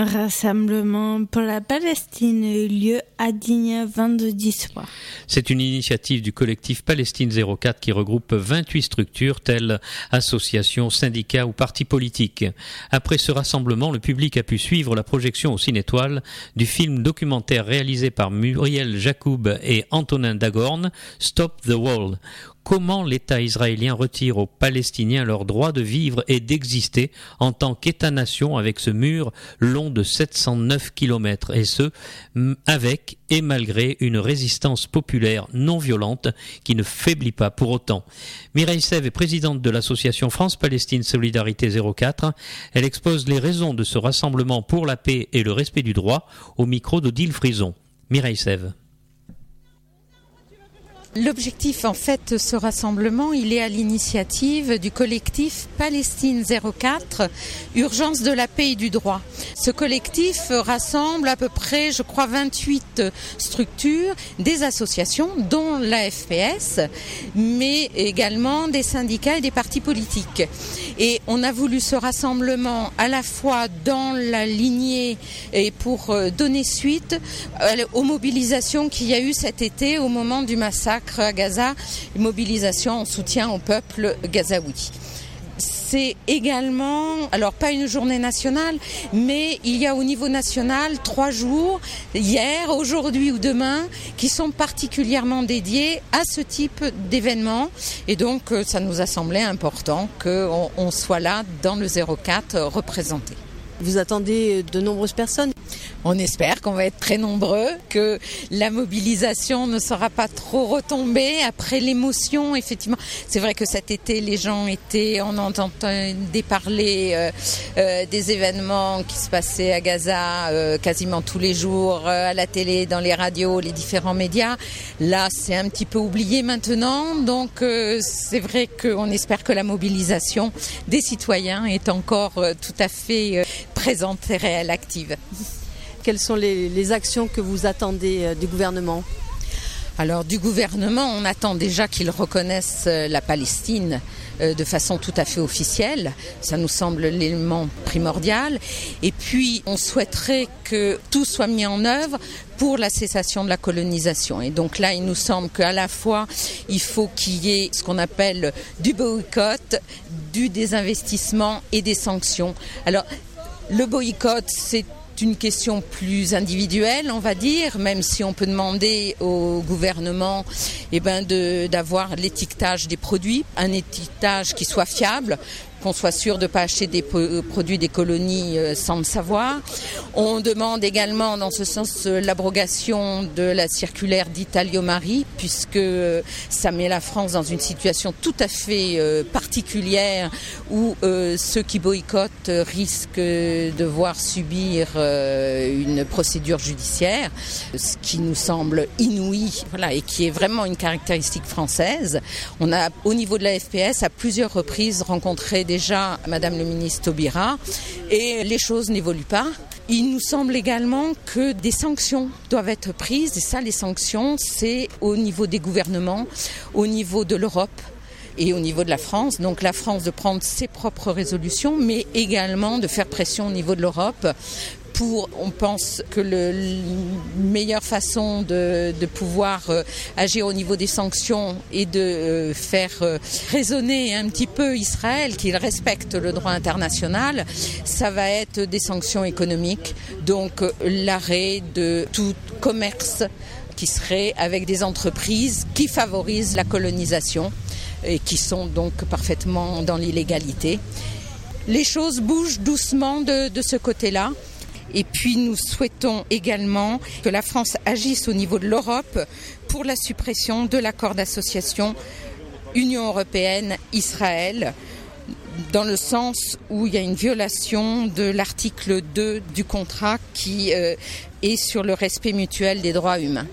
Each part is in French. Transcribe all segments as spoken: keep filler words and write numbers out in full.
Un rassemblement pour la Palestine a eu lieu à Digne vendredi soir. C'est une initiative du collectif Palestine zéro quatre qui regroupe vingt-huit structures telles associations, syndicats ou partis politiques. Après ce rassemblement, le public a pu suivre la projection au Cinétoile du film documentaire réalisé par Muriel Jacoub et Antonin Dagorn, Stop the Wall. Comment l'État israélien retire aux Palestiniens leur droit de vivre et d'exister en tant qu'État-nation avec ce mur long de sept cent neuf kilomètres, et ce, avec et malgré une résistance populaire non violente qui ne faiblit pas pour autant. Mireille Sève est présidente de l'association France-Palestine Solidarité zéro quatre. Elle expose les raisons de ce rassemblement pour la paix et le respect du droit au micro d'Odile Frison. Mireille Sève. L'objectif, en fait, de ce rassemblement, il est à l'initiative du collectif Palestine zéro quatre, Urgence de la paix et du droit. Ce collectif rassemble à peu près, je crois, vingt-huit structures, des associations, dont l'A F P S, mais également des syndicats et des partis politiques. Et on a voulu ce rassemblement à la fois dans la lignée et pour donner suite aux mobilisations qu'il y a eu cet été au moment du massacre à Gaza, une mobilisation en soutien au peuple gazaoui. C'est également, alors pas une journée nationale, mais il y a au niveau national trois jours, hier, aujourd'hui ou demain, qui sont particulièrement dédiés à ce type d'événement. Et donc, ça nous a semblé important qu'on on soit là dans le zéro quatre représenté. Vous attendez de nombreuses personnes ? On espère qu'on va être très nombreux, que la mobilisation ne sera pas trop retombée après l'émotion. Effectivement, c'est vrai que cet été, les gens étaient, on entendait parler euh, euh, des événements qui se passaient à Gaza euh, quasiment tous les jours, euh, à la télé, dans les radios, les différents médias. Là, c'est un petit peu oublié maintenant. Donc, euh, c'est vrai qu'on espère que la mobilisation des citoyens est encore euh, tout à fait euh, présente et réelle, active. Quelles sont les, les actions que vous attendez euh, du gouvernement ? Alors du gouvernement, on attend déjà qu'il reconnaisse euh, la Palestine euh, de façon tout à fait officielle. Ça nous semble l'élément primordial. Et puis, on souhaiterait que tout soit mis en œuvre pour la cessation de la colonisation. Et donc là, il nous semble qu'à la fois, il faut qu'il y ait ce qu'on appelle du boycott, du désinvestissement et des sanctions. Alors, le boycott, c'est une question plus individuelle, on va dire, même si on peut demander au gouvernement eh ben de, d'avoir l'étiquetage des produits, un étiquetage qui soit fiable, qu'on soit sûr de ne pas acheter des po- produits des colonies euh, sans le savoir. On demande également, dans ce sens, euh, l'abrogation de la circulaire d'Italio Mari, puisque euh, ça met la France dans une situation tout à fait euh, particulière où euh, ceux qui boycottent euh, risquent de devoir subir euh, une procédure judiciaire, ce qui nous semble inouï, voilà, et qui est vraiment une caractéristique française. On a, au niveau de la F P S, à plusieurs reprises rencontré des déjà Madame le ministre Taubira, et les choses n'évoluent pas. Il nous semble également que des sanctions doivent être prises, et ça, les sanctions, c'est au niveau des gouvernements, au niveau de l'Europe et au niveau de la France. Donc la France de prendre ses propres résolutions, mais également de faire pression au niveau de l'Europe. Pour, on pense que le, la meilleure façon de, de pouvoir euh, agir au niveau des sanctions et de euh, faire euh, raisonner un petit peu Israël, qu'il respecte le droit international, ça va être des sanctions économiques, donc euh, l'arrêt de tout commerce qui serait avec des entreprises qui favorisent la colonisation et qui sont donc parfaitement dans l'illégalité. Les choses bougent doucement de, de ce côté-là. Et puis nous souhaitons également que la France agisse au niveau de l'Europe pour la suppression de l'accord d'association Union européenne-Israël, dans le sens où il y a une violation de l'article deux du contrat qui euh, est sur le respect mutuel des droits humains.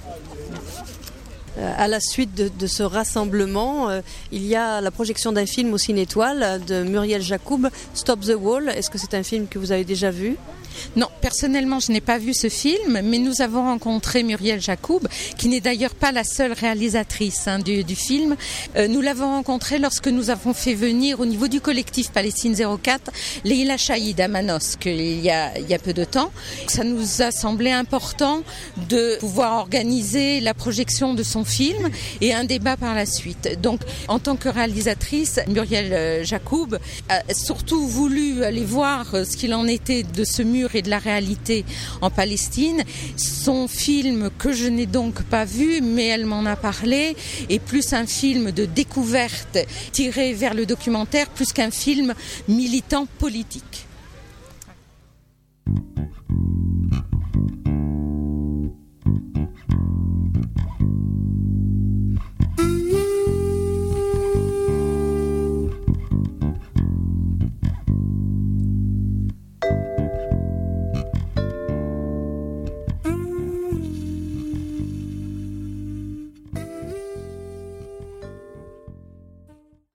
À la suite de, de ce rassemblement, euh, il y a la projection d'un film au Cinétoile de Muriel Jacoub, Stop the Wall. Est-ce que c'est un film que vous avez déjà vu ? Non, personnellement, je n'ai pas vu ce film, mais nous avons rencontré Muriel Jacoub, qui n'est d'ailleurs pas la seule réalisatrice hein, du, du film. Euh, nous l'avons rencontrée lorsque nous avons fait venir au niveau du collectif Palestine zéro quatre Leila Chaïd à Manosque il y a, il y a peu de temps. Ça nous a semblé important de pouvoir organiser la projection de son film et un débat par la suite. Donc, en tant que réalisatrice, Muriel Jacoub a surtout voulu aller voir ce qu'il en était de ce mur et de la réalité en Palestine. Son film, que je n'ai donc pas vu, mais elle m'en a parlé, est plus un film de découverte tiré vers le documentaire, plus qu'un film militant politique.